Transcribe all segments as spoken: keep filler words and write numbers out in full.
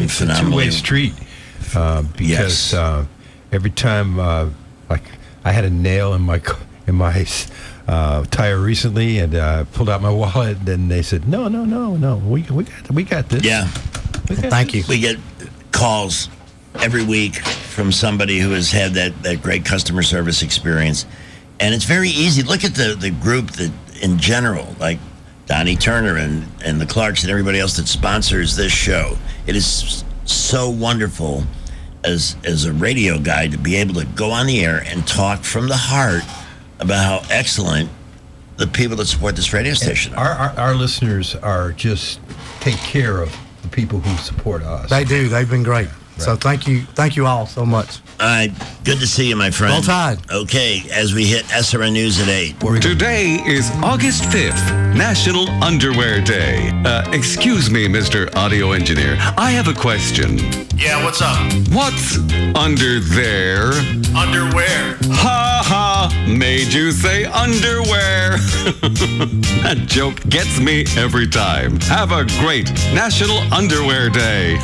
it's phenomenally. It's a two-way street uh, because yes. uh, every time, uh, like, I had a nail in my in my uh, tire recently, and I uh, pulled out my wallet, and they said, "No, no, no, no, we we got we got this." Yeah. Got Thank this. you. We get calls every week from somebody who has had that, that great customer service experience. And it's very easy. Look at the, the group that, in general, like Donnie Turner and, and the Clarks and everybody else that sponsors this show. It is so wonderful as as a radio guy to be able to go on the air and talk from the heart about how excellent the people that support this radio station our, our, our listeners are just take care of the people who support us. They do. They've been great. Right. So thank you. Thank you all so much. All right. Good to see you, my friend. Roll Tide. Okay, as we hit S R N News at eight. Today is August fifth, National Underwear Day. Uh, excuse me, Mister Audio Engineer. I have a question. Yeah, what's up? What's under there? Underwear. Ha ha! Made you say underwear. That joke gets me every time. Have a great National Underwear Day.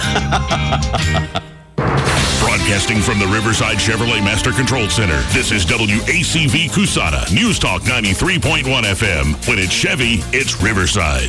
Broadcasting from the Riverside Chevrolet Master Control Center, this is W A C V Cusana, News Talk ninety-three point one F M. When it's Chevy, it's Riverside.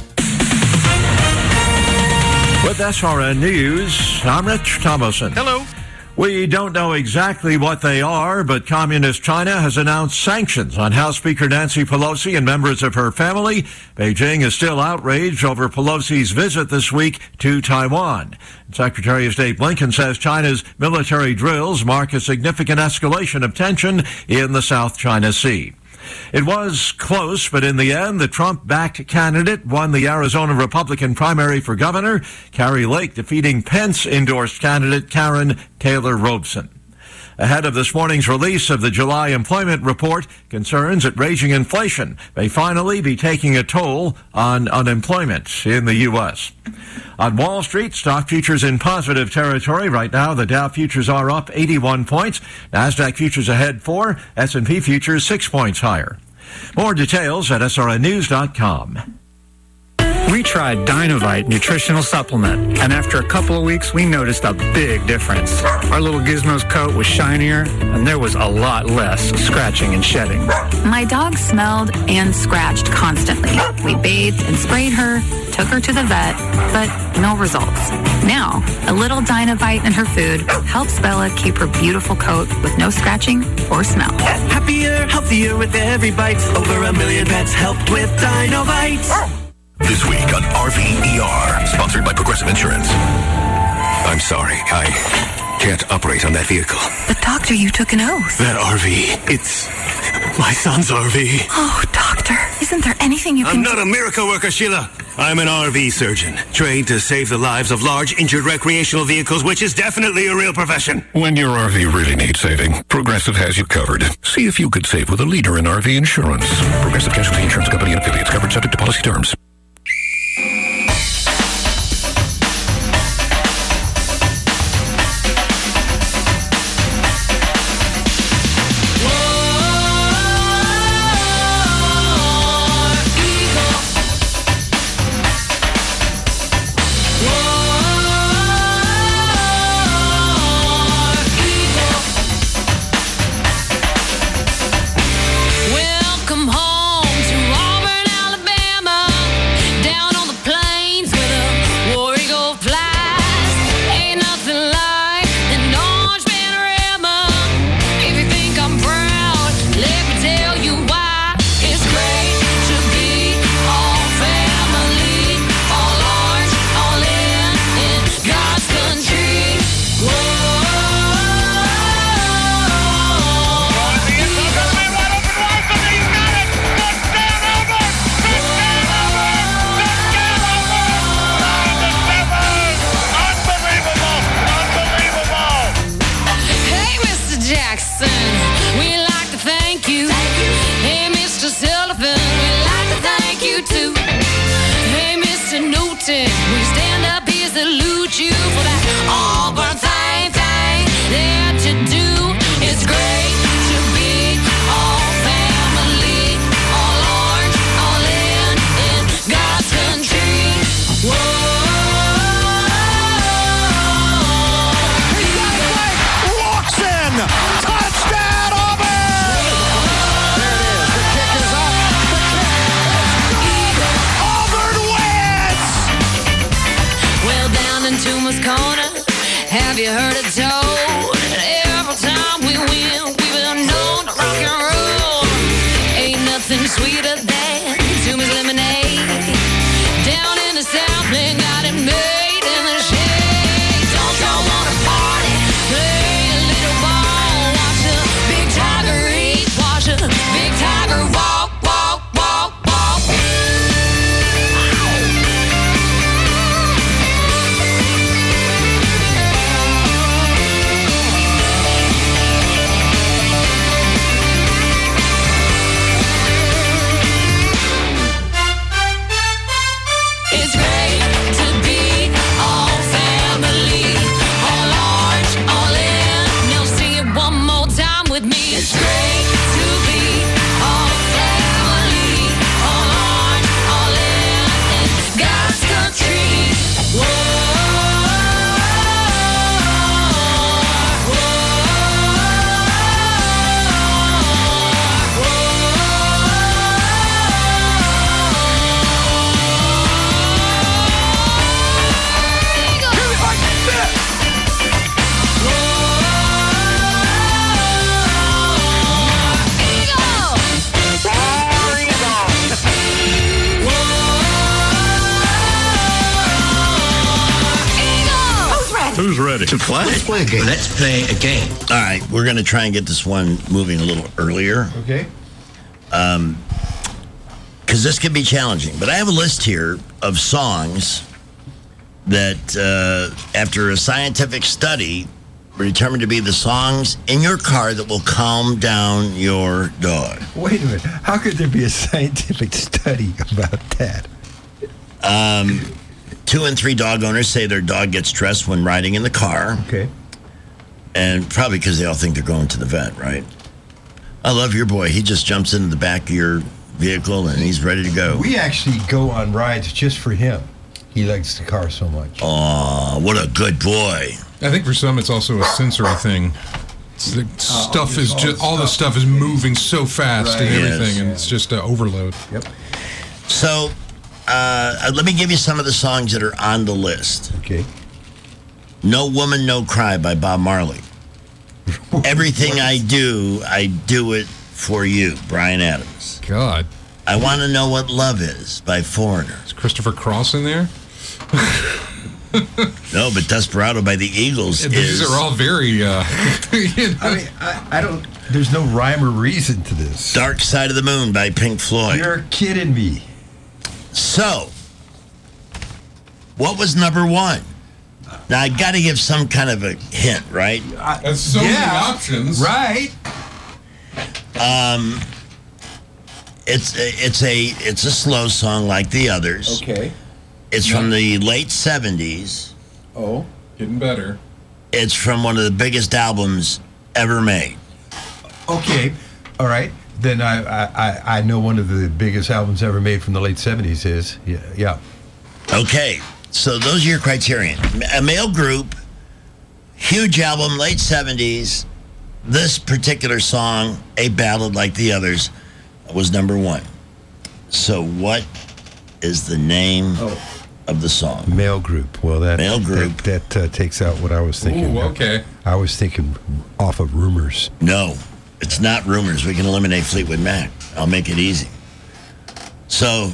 With S R N News, I'm Rich Thomason. Hello. We don't know exactly what they are, but Communist China has announced sanctions on House Speaker Nancy Pelosi and members of her family. Beijing is still outraged over Pelosi's visit this week to Taiwan. Secretary of State Blinken says China's military drills mark a significant escalation of tension in the South China Sea. It was close, but in the end, the Trump-backed candidate won the Arizona Republican primary for governor, Kari Lake defeating Pence-endorsed candidate Karen Taylor Robeson. Ahead of this morning's release of the July employment report, concerns that raging inflation may finally be taking a toll on unemployment in the U S. On Wall Street, stock futures in positive territory. Right now, the Dow futures are up eighty-one points. NASDAQ futures ahead four. S and P futures six points higher. More details at S R N news dot com. We tried Dynovite nutritional supplement, and after a couple of weeks, we noticed a big difference. Our little Gizmo's coat was shinier, and there was a lot less scratching and shedding. My dog smelled and scratched constantly. We bathed and sprayed her, took her to the vet, but no results. Now, a little Dynovite in her food helps Bella keep her beautiful coat with no scratching or smell. Happier, healthier with every bite. Over a million pets helped with Dynovite. This week on R V E R, sponsored by Progressive Insurance. I'm sorry, I can't operate on that vehicle. But doctor, you took an oath. That R V, it's my son's R V. Oh, doctor, isn't there anything you can I'm do? not a miracle worker, Sheila. I'm an R V surgeon, trained to save the lives of large injured recreational vehicles, which is definitely a real profession. When your R V really needs saving, Progressive has you covered. See if you could save with a leader in R V insurance. Progressive Casualty Insurance Company and affiliates, covered subject to policy terms. Newman's Corner. Have you heard it told? Every time we win, we've been known to rock and roll. Ain't nothing sweeter than Toomey's lemonade. Down in the South, man, got it made in the shade. Don't y'all wanna party? Play a little ball. Watch a big tiger eat. Watch a big tiger walk, walk, walk, walk. It's great to be all family, all large, all in. Now see it one more time with me. It's great to be all family, all large, all in. In God's country. Whoa, Who's ready to play? Let's play a game. Let's play a game. All right, we're going to try and get this one moving a little earlier. Okay. Um, because this can be challenging. But I have a list here of songs that, uh, after a scientific study, were determined to be the songs in your car that will calm down your dog. Wait a minute. How could there be a scientific study about that? Um, two and three dog owners say their dog gets stressed when riding in the car. Okay. And probably because they all think they're going to the vet, right? I love your boy. He just jumps into the back of your vehicle and he's ready to go. We actually go on rides just for him. He likes the car so much. Oh, what a good boy. I think for some it's also a sensory thing. It's the stuff is just all the stuff is moving so fast Right. and everything, Yes. and it's just an overload. Yep. So, uh, let me give you some of the songs that are on the list. Okay. No Woman, No Cry by Bob Marley. Everything I Do, I Do It For You, Bryan Adams. God. I Want to Know What Love Is by Foreigner. Is Christopher Cross in there? No, but Desperado by the Eagles These is... are all very... Uh, you know. I mean, I, I don't... There's no rhyme or reason to this. Dark Side of the Moon by Pink Floyd. You're kidding me. So, what was number one? Now, I got to give some kind of a hint, right? That's so many options. Right. Um, it's it's a it's a slow song like the others. Okay. It's from the late seventies. Oh. Getting better. It's from one of the biggest albums ever made. Okay. All right. Then I, I, I know one of the biggest albums ever made from the late seventies is. Yeah. Yeah. Okay. So those are your criterion. A male group, huge album, late seventies. This particular song, A Ballad Like the Others, was number one. So what is the name Oh. of the song? Male group. Well, that Male group. that, that uh, takes out what I was thinking. Ooh, okay. I was thinking off of Rumors. No, it's not Rumors. We can eliminate Fleetwood Mac. I'll make it easy. So,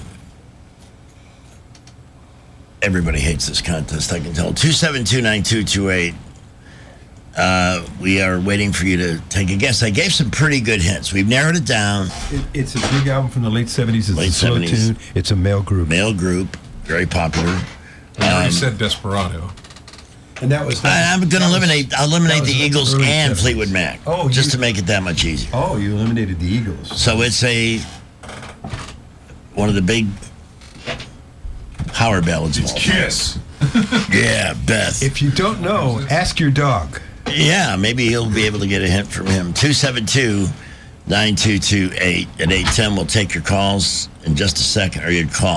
everybody hates this contest, I can tell. two seven two, nine two two eight. Uh, we are waiting for you to take a guess. I gave some pretty good hints. We've narrowed it down. It, it's a big album from the late seventies. It's Late a slow seventies. tune. It's a male group. Male group, very popular. I already Um, said Desperado. And that was. I, I'm going to that was- eliminate. I'll eliminate that the was Eagles early and seventies. Fleetwood Mac. Oh, just you- to make it that much easier. Oh, you eliminated the Eagles. So it's a one of the big Howard ballads. of all time. Kiss. Yeah, Beth. If you don't know, ask your dog. Yeah, maybe he'll be able to get a hint from him. two seven two, nine two two eight. At eight ten, we'll take your calls in just a second, or your call.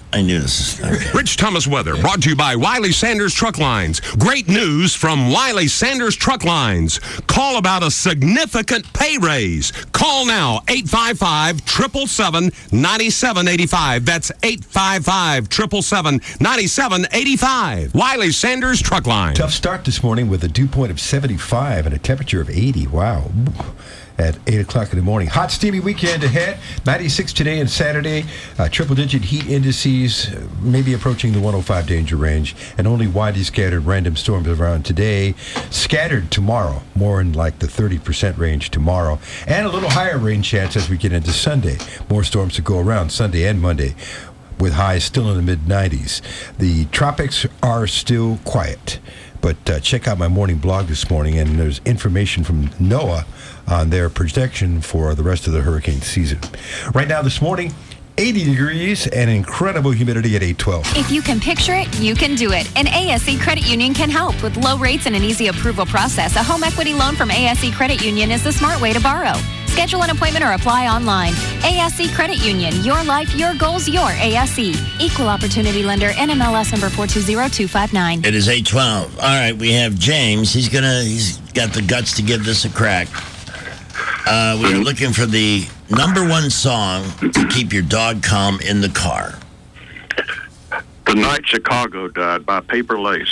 I knew this. Okay. Rich Thomas weather brought to you by Wiley Sanders Truck Lines. Great news from Wiley Sanders Truck Lines. Call about a significant pay raise. Call now, eight five five, seven seven seven, nine seven eight five. That's eight five five, seven seven seven, nine seven eight five. Wiley Sanders Truck Lines. Tough start this morning with a dew point of seventy-five and a temperature of eighty. Wow. At eight o'clock in the morning. Hot, steamy weekend ahead. ninety-six today and Saturday. Uh, triple-digit heat indices, uh, maybe approaching the one oh five danger range. And only widely scattered random storms around today. Scattered tomorrow. More in like the thirty percent range tomorrow. And a little higher rain chance as we get into Sunday. More storms to go around Sunday and Monday, with highs still in the mid nineties. The tropics are still quiet. But uh, check out my morning blog this morning, and there's information from NOAA on their projection for the rest of the hurricane season. Right now this morning, eighty degrees and incredible humidity at eight twelve. If you can picture it, you can do it. And A S E Credit Union can help. With low rates and an easy approval process, a home equity loan from A S E Credit Union is the smart way to borrow. Schedule an appointment or apply online. A S E Credit Union. Your life, your goals, your A S E. Equal Opportunity Lender. N M L S number four two zero two five nine. It is eight twelve. All right, we have James. He's gonna. He's got the guts to give this a crack. Uh, we are looking for the number one song to keep your dog calm in the car. The Night Chicago Died by Paper Lace.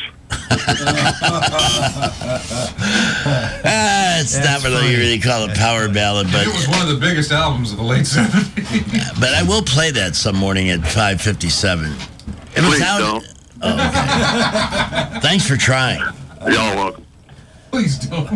ah, it's That's not really funny. really call it power ballad, but It was one of the biggest albums of the late seventies. but I will play that some morning at five fifty-seven. It was Please out. don't. Oh, okay. Thanks for trying. Y'all welcome. Please don't.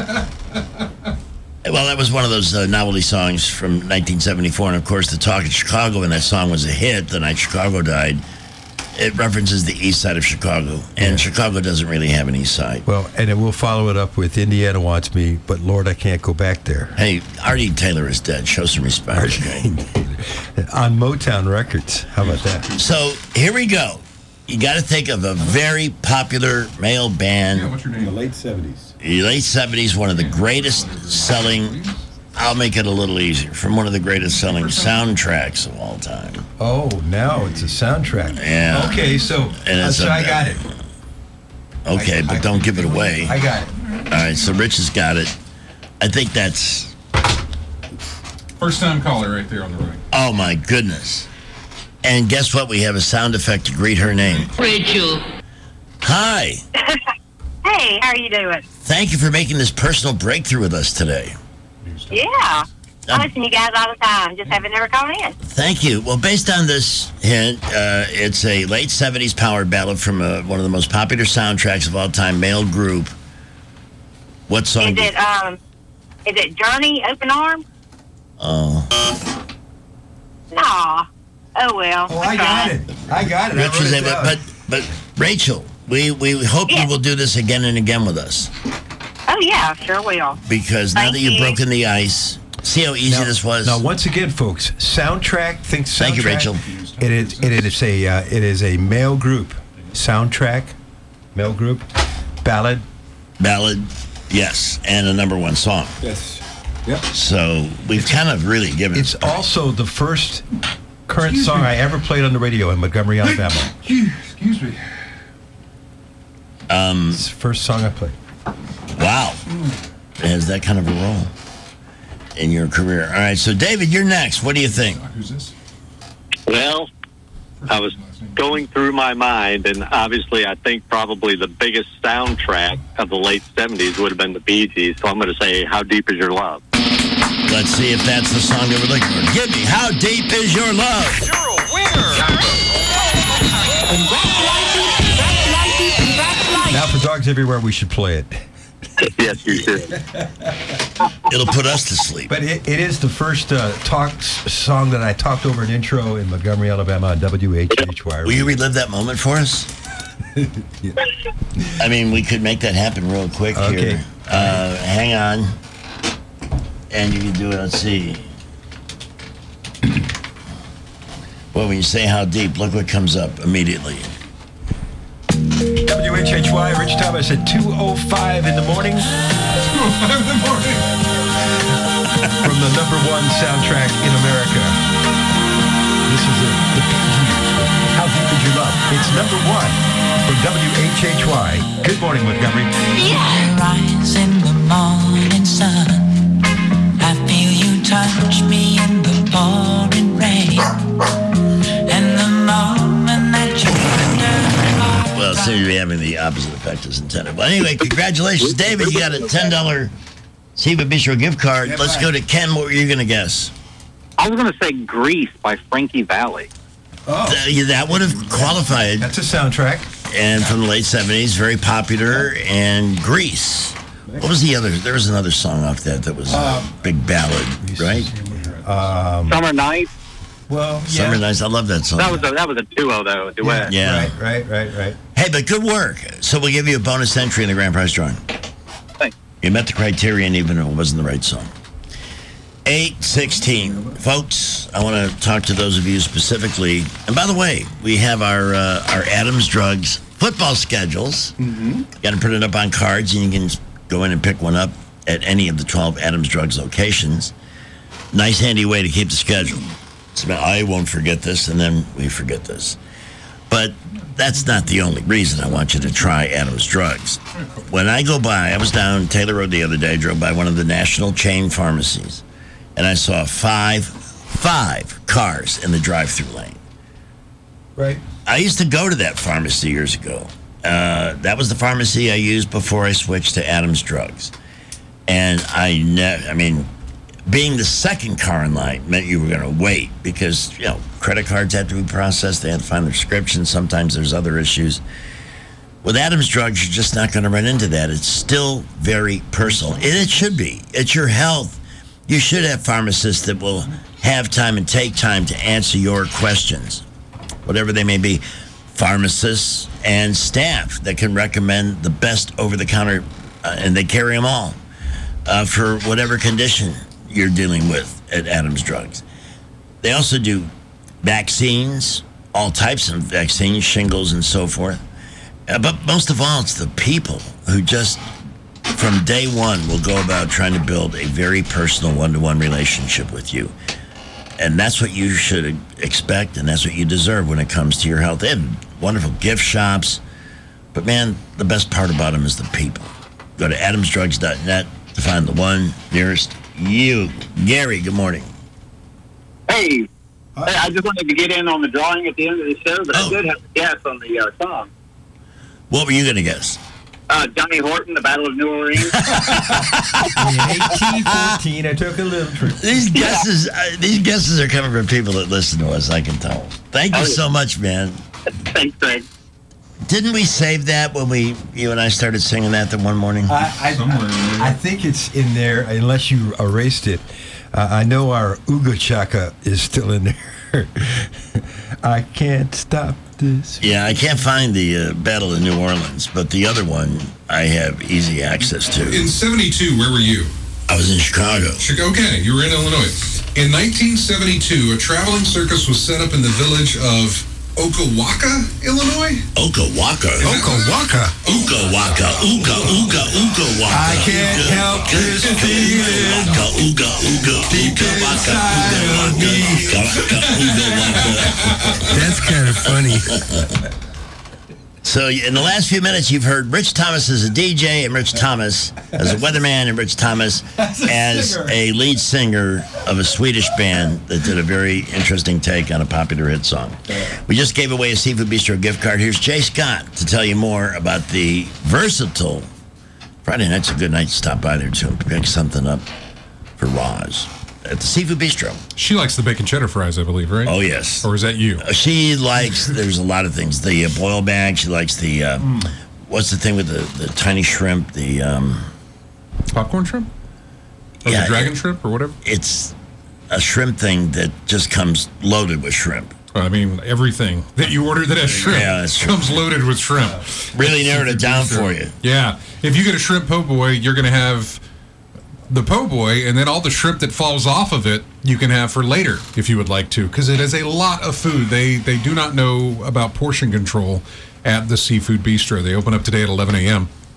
Well, that was one of those uh, novelty songs from nineteen seventy-four, and of course, the talk in Chicago, when that song was a hit, The Night Chicago Died, it references the east side of Chicago, and Chicago doesn't really have an east side. Well, and then we'll follow it up with Indiana Wants Me, but Lord, I Can't Go Back There. Hey, Artie Taylor is dead. Show some respect. Okay? On Motown Records. How about that? So, here we go. You got to think of a very popular male band. Yeah, what's your name? In the late seventies. The late seventies, one of the greatest selling, I'll make it a little easier, from one of the greatest selling soundtracks of all time. Oh, now it's a soundtrack. Yeah. Okay, so, And uh, it's so a- I got it. Okay, I- but I- don't give it away. I got it. All right, so Rich has got it. I think that's, First time caller right there on the right. oh my goodness. And guess what? We have a sound effect to greet her name. Rachel. Hi. Hey, how are you doing? Thank you for making this personal breakthrough with us today. Yeah. I listen to you guys all the time. Just haven't never called in. Thank you. Well, based on this hint, uh, it's a late seventies power ballad from uh one of the most popular soundtracks of all time, male group. What song? Is it um is it Journey, Open Arms? Oh. No. Oh well. Oh, I got it. I got it. I Rich wrote was it able, down. but, but Rachel, we, we hope Yeah. you will do this again and again with us. Oh yeah, sure will. Because now Thank that you've you. broken the ice, see how easy Now- this was? Now, once again, folks, soundtrack. Think soundtrack. Thank you, Rachel. It is. It is a. Uh, it is a male group. Soundtrack, male group, ballad. Ballad, yes, and a number one song. Yes. Yep. So we've kind of really given It's also the first current song I ever played on the radio in Montgomery, Alabama. Excuse me. Um, It's the first song I played. wow. It has that kind of a role in your career. All right, so David, you're next. What do you think? Who's this? Well, I was going through my mind, and obviously I think probably the biggest soundtrack of the late seventies would have been the Bee Gees, so I'm going to say How Deep Is Your Love? Let's see if that's the song that we're looking for. Give me How Deep Is Your Love? You're a winner. Now, for Dogs Everywhere, we should play it. Yes, you should. It'll put us to sleep. But it, it is the first uh, talk s- song that I talked over an intro in Montgomery, Alabama on W H H Y. Will you relive that moment for us? Yeah. I mean, we could make that happen real quick Okay. here. Uh, hang on. And you can do it, let's see. Well, when you say how deep, look what comes up immediately. W H H Y, Rich Thomas at two oh five in the morning. two oh five in the morning. From the number one soundtrack in America. This is it, the Bee Gees. How Deep Is Your Love? It's number one from W H H Y. Good morning, Montgomery. Rise in the morning sun. I feel you touch me in the pouring rain. And the moment that you enter. Well, it seems to be having the opposite effect as intended. Well, anyway, congratulations, David. You got a ten dollars Seafood Bistro gift card. Let's go to Ken. What were you going to guess? I was going to say Grease by Frankie Valli. Oh. Th- that would have qualified. That's a soundtrack. And from the late seventies, very popular. And Grease. What was the other? There was another song off that that was a big ballad, right? Um, Summer Night. Well, Summer Nights. I love that song. That was a, that was a duo though, a duet. Yeah. Right, right, right, right. Hey, but good work. So we'll give you a bonus entry in the grand prize drawing. Thanks. You met the criterion even if it wasn't the right song. eight sixteen. Folks, I want to talk to those of you specifically. And by the way, we have our uh, our Adams Drugs football schedules. Mm-hmm. Got to print it up on cards, and you can go in and pick one up at any of the twelve Adams Drugs locations. Nice, handy way to keep the schedule. So I won't forget this, and then we forget this. But that's not the only reason I want you to try Adams Drugs. When I go by, I was down Taylor Road the other day, drove by one of the national chain pharmacies, and I saw five, five cars in the drive-through lane. Right. I used to go to that pharmacy years ago. Uh, that was the pharmacy I used before I switched to Adams Drugs. And I, ne- I mean, being the second car in line meant you were going to wait because, you know, credit cards had to be processed. They had to find the prescription. Sometimes there's other issues. With Adams Drugs, you're just not going to run into that. It's still very personal. And it should be. It's your health. You should have pharmacists that will have time and take time to answer your questions, whatever they may be. Pharmacists and staff that can recommend the best over-the-counter, uh, and they carry them all, uh, for whatever condition you're dealing with at Adams Drugs. They also do vaccines, all types of vaccines, shingles and so forth. Uh, but most of all, it's the people who just, from day one, will go about trying to build a very personal one-to-one relationship with you. And that's what you should expect, and that's what you deserve when it comes to your health. They have wonderful gift shops, but man, the best part about them is the people. Go to adams drugs dot net to find the one nearest you. Gary, good morning. Hey, hey, I just wanted to get in on the drawing at the end of the show, but Oh. I did have to guess on the uh, song. What were you going to guess? Uh, Johnny Horton, The Battle of New Orleans. eighteen fourteen, I took a little trip. These guesses, uh, these guesses are coming from people that listen to us, I can tell. Thank you Oh, yeah. so much, man. Thanks, Greg. Didn't we save that when we, you and I started singing that the one morning? I, I, I think it's in there, unless you erased it. Uh, I know our Uga Chaka is still in there. I can't stop this. Yeah, I can't find the uh, Battle of New Orleans, but the other one I have easy access to. In seventy-two, where were you? I was in Chicago. Chicago. Okay, you were in Illinois. In nineteen seventy-two, a traveling circus was set up in the village of Okawaka, Illinois? Okawaka. Okawaka. Okawaka. Uga, uga, uga, waka. I can't help this feeling Waka, uga, uga, deep uga, waka, inside uga, of me. waka, uga, waka. That's kind of funny. So in the last few minutes, you've heard Rich Thomas as a D J and Rich Thomas as a weatherman and Rich Thomas as a lead singer of a Swedish band that did a very interesting take on a popular hit song. We just gave away a Seafood Bistro gift card. Here's Jay Scott to tell you more about the versatile Friday night's a good night to stop by there too and pick something up for Roz at the Seafood Bistro. She likes the bacon cheddar fries, I believe, right? Oh, yes. Or is that you? Uh, She likes, there's a lot of things. The uh, boil bag, she likes the, uh, Mm. what's the thing with the, the tiny shrimp? The, um, Popcorn shrimp? Or Yeah, the dragon it- shrimp or whatever? it's a shrimp thing that just comes loaded with shrimp. I mean, everything that you order that has shrimp Yeah, that's true. comes loaded with shrimp. Really narrowed it down for you. Yeah. If you get a shrimp po' boy, you're going to have the po' boy, and then all the shrimp that falls off of it you can have for later if you would like to, because it is a lot of food. They they do not know about portion control at the Seafood Bistro. They open up today at eleven a.m.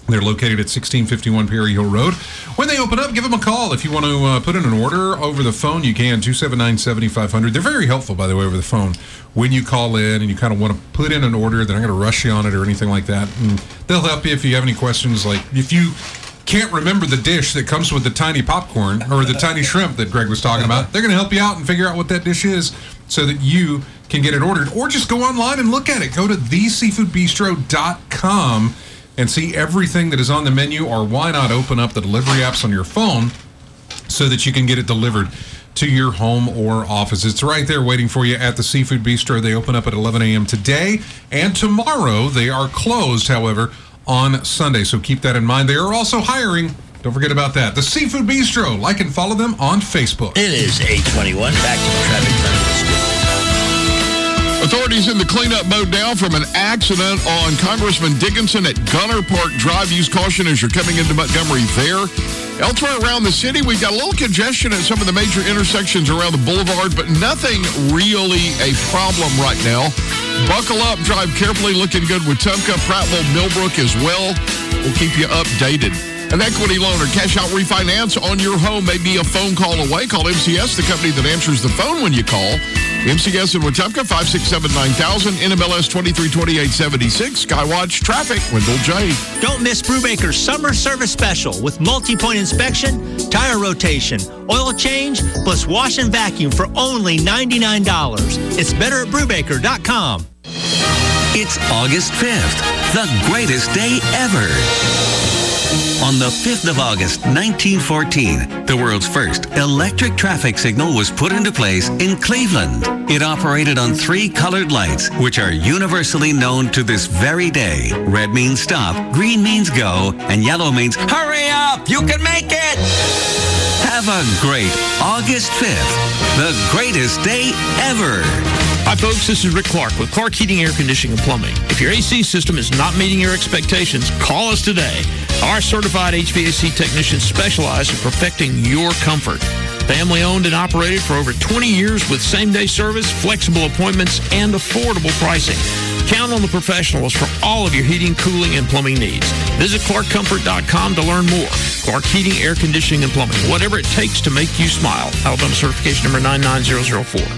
They're located at sixteen fifty-one Perry Hill Road. When they open up, give them a call. If you want to uh, put in an order over the phone, you can, two seven nine, seven five zero zero. They're very helpful, by the way, over the phone. When you call in and you kind of want to put in an order, they're not going to rush you on it or anything like that. And they'll help you if you have any questions. Like if you can't remember the dish that comes with the tiny popcorn or the tiny shrimp that Greg was talking about, they're going to help you out and figure out what that dish is so that you can get it ordered. Or just go online and look at it. Go to the seafood bistro dot com and see everything that is on the menu, or why not open up the delivery apps on your phone so that you can get it delivered to your home or office. It's right there waiting for you at the Seafood Bistro. They open up at eleven a.m. today, and tomorrow they are closed, however, on Sunday. So keep that in mind. They are also hiring. Don't forget about that. The Seafood Bistro. Like and follow them on Facebook. It is eight twenty-one. Back to the traffic. Authorities in the cleanup mode now from an accident on Congressman Dickinson at Gunner Park Drive. Use caution as you're coming into Montgomery there. Elsewhere around the city, we've got a little congestion at some of the major intersections around the boulevard, but nothing really a problem right now. Buckle up, drive carefully, looking good with Tumpka, Prattville, Millbrook as well. We'll keep you updated. An equity loan or cash out refinance on your home may be a phone call away. Call M C S, the company that answers the phone when you call. M C S in Wetumpka, five six seven nine thousand, N M L S twenty-three twenty-eight seventy-six, Skywatch Traffic, Wendell J. Don't miss Brubaker's Summer Service Special with multi-point inspection, tire rotation, oil change, plus wash and vacuum for only ninety-nine dollars. It's better at Brubaker dot com. It's August fifth, the greatest day ever. On the fifth of August, nineteen fourteen, the world's first electric traffic signal was put into place in Cleveland. It operated on three colored lights, which are universally known to this very day. Red means stop, green means go, and yellow means hurry up, you can make it! Have a great August fifth, the greatest day ever. Hi folks, this is Rick Clark with Clark Heating, Air Conditioning and Plumbing. If your A C system is not meeting your expectations, call us today. Our certified H V A C technicians specialize in perfecting your comfort. Family owned and operated for over twenty years with same-day service, flexible appointments, and affordable pricing. Count on the professionals for all of your heating, cooling, and plumbing needs. Visit Clark Comfort dot com to learn more. Clark Heating, Air Conditioning, and Plumbing. Whatever it takes to make you smile. Alabama certification number nine nine zero zero four.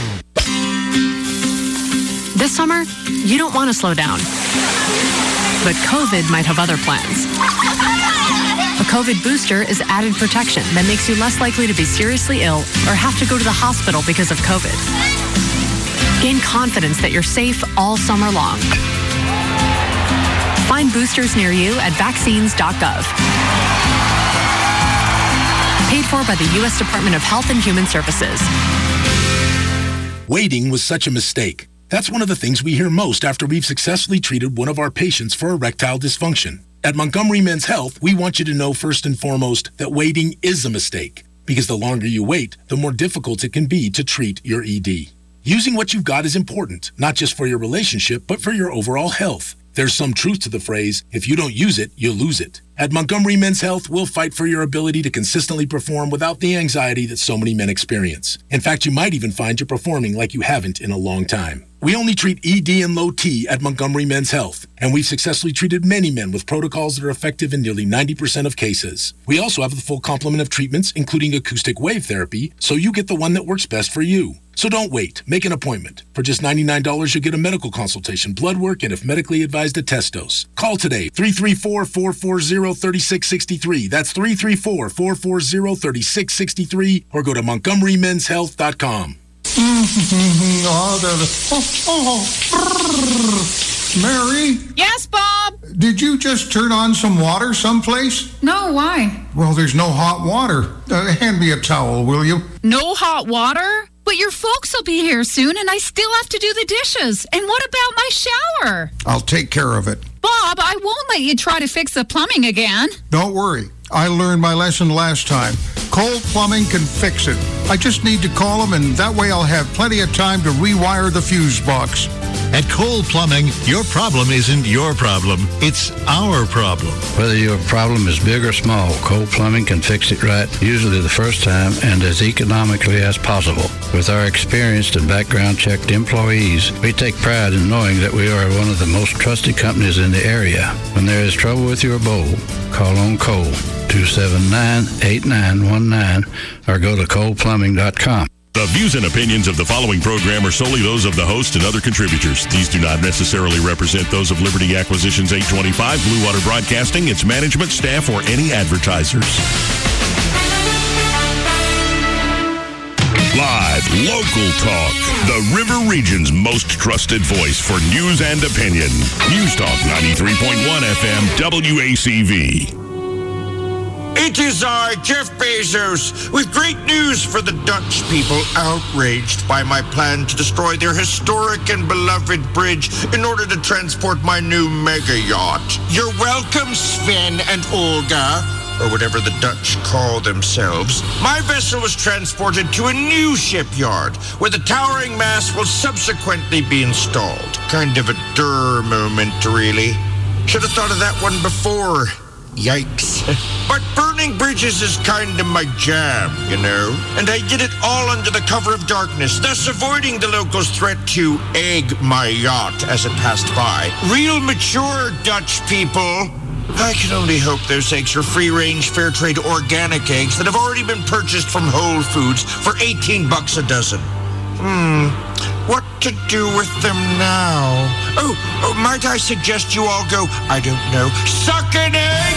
This summer, you don't want to slow down. But COVID might have other plans. A COVID booster is added protection that makes you less likely to be seriously ill or have to go to the hospital because of COVID. Gain confidence that you're safe all summer long. Find boosters near you at vaccines dot gov. Paid for by the U S Department of Health and Human Services. Waiting was such a mistake. That's one of the things we hear most after we've successfully treated one of our patients for erectile dysfunction. At Montgomery Men's Health, we want you to know first and foremost that waiting is a mistake, because the longer you wait, the more difficult it can be to treat your E D. Using what you've got is important, not just for your relationship, but for your overall health. There's some truth to the phrase, if you don't use it, you lose it. At Montgomery Men's Health, we'll fight for your ability to consistently perform without the anxiety that so many men experience. In fact, you might even find you're performing like you haven't in a long time. We only treat E D and low T at Montgomery Men's Health, and we've successfully treated many men with protocols that are effective in nearly ninety percent of cases. We also have the full complement of treatments, including acoustic wave therapy, so you get the one that works best for you. So don't wait. Make an appointment. For just ninety-nine dollars, you'll get a medical consultation, blood work, and if medically advised, a test dose. Call today, three three four, four four zero, three six six three. That's three three four, four four zero, three six six three, or go to Montgomery Men's Health dot com. Mary? Yes, Bob? Did you just turn on some water someplace? No, why? Well, there's no hot water. Uh, hand me a towel, will you? No hot water? But your folks will be here soon, and I still have to do the dishes. And what about my shower? I'll take care of it. Bob, I won't let you try to fix the plumbing again. Don't worry. I learned my lesson last time. Cole Plumbing can fix it. I just need to call them, and that way I'll have plenty of time to rewire the fuse box. At Cole Plumbing, your problem isn't your problem. It's our problem. Whether your problem is big or small, Cole Plumbing can fix it right, usually the first time and as economically as possible. With our experienced and background-checked employees, we take pride in knowing that we are one of the most trusted companies in the area. When there is trouble with your bowl, call on Cole, two seven nine, eight nine one nine, or go to cole plumbing dot com. The views and opinions of the following program are solely those of the host and other contributors. These do not necessarily represent those of Liberty Acquisitions eight twenty-five, Blue Water Broadcasting, its management, staff, or any advertisers. Live, local talk. The River Region's most trusted voice for news and opinion. News Talk ninety-three point one F M W A C V. It is I, Jeff Bezos, with great news for the Dutch people outraged by my plan to destroy their historic and beloved bridge in order to transport my new mega yacht. You're welcome, Sven and Olga, or whatever the Dutch call themselves. My vessel was transported to a new shipyard, where the towering mast will subsequently be installed. Kind of a durr moment, really. Should have thought of that one before. Yikes. But burning bridges is kind of my jam, you know? And I did it all under the cover of darkness, thus avoiding the locals' threat to egg my yacht as it passed by. Real mature Dutch people. I can only hope those eggs are free-range, fair-trade organic eggs that have already been purchased from Whole Foods for eighteen bucks a dozen. Hmm, what to do with them now? Oh, oh, might I suggest you all go, I don't know, suck an egg?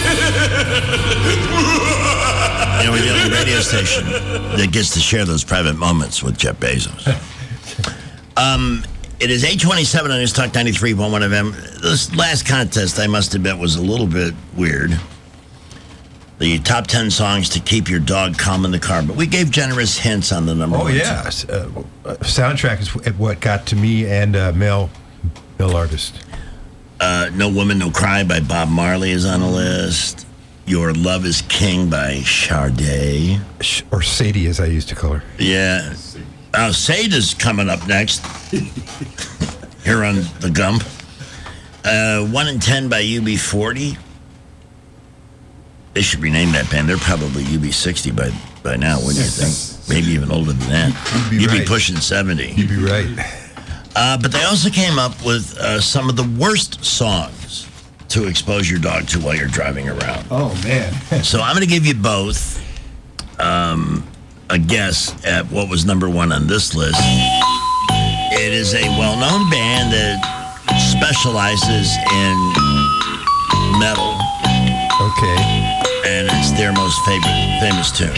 You know, we're the only radio station that gets to share those private moments with Jeff Bezos. Um, it is eight twenty-seven on News Talk ninety-three point one F M. This last contest, I must admit, was a little bit weird. The top ten songs to keep your dog calm in the car. But we gave generous hints on the number Oh, one. yeah. Uh, soundtrack is what got to me and uh, male, male artist. Uh, No Woman, No Cry by Bob Marley is on the list. Your Love is King by Sade. Or Sadie, as I used to call her. Yeah. Uh, Sade is coming up next. Here on the Gump. Uh, one in ten by U B forty. They should rename that band. They're probably U B sixty by, by now, wouldn't you think? Maybe even older than that. You'd be You'd right. be pushing seventy. You'd be right. Uh, but they also came up with uh, some of the worst songs to expose your dog to while you're driving around. Oh, man. So I'm going to give you both um, a guess at what was number one on this list. It is a well-known band that specializes in metal. Okay. And it's their most favorite, famous tune.